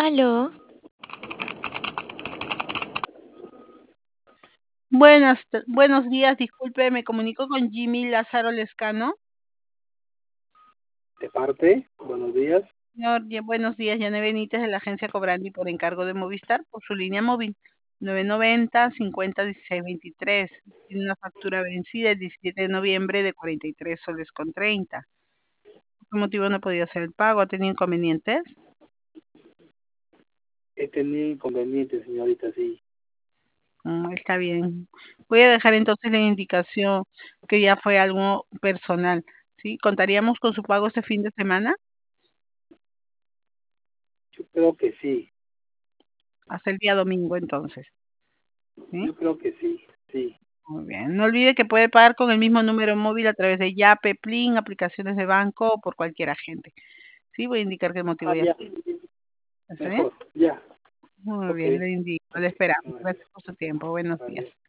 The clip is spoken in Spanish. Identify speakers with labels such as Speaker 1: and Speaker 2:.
Speaker 1: Aló,
Speaker 2: Buenos días, disculpe, me comunico con Jimmy Lázaro Lescano.
Speaker 3: De parte, buenos días.
Speaker 2: Señor, buenos días, Yane Benítez de la agencia Cobrandi por encargo de Movistar por su línea móvil 990 50 16 23. Tiene una factura vencida el 17 de noviembre de 43 soles con 30. ¿Por qué motivo no podía hacer el pago? ¿Ha tenido inconvenientes?
Speaker 3: He tenido inconvenientes, señorita, sí.
Speaker 2: Está bien. Voy a dejar entonces la indicación que ya fue algo personal. ¿Sí? ¿Contaríamos con su pago este fin de semana?
Speaker 3: Yo creo que sí.
Speaker 2: Hasta el día domingo entonces. ¿Sí?
Speaker 3: Yo creo que sí, sí.
Speaker 2: Muy bien. No olvide que puede pagar con el mismo número móvil a través de Yape, Plin, aplicaciones de banco o por cualquier agente. Sí, voy a indicar qué motivo ya.
Speaker 3: Ya,
Speaker 2: ¿Está bien?
Speaker 3: mejor, ya.
Speaker 2: Muy
Speaker 3: Ok.
Speaker 2: bien, le indico. Le esperamos.
Speaker 3: Vale,
Speaker 2: Gracias por su tiempo. Buenos días.
Speaker 3: vale.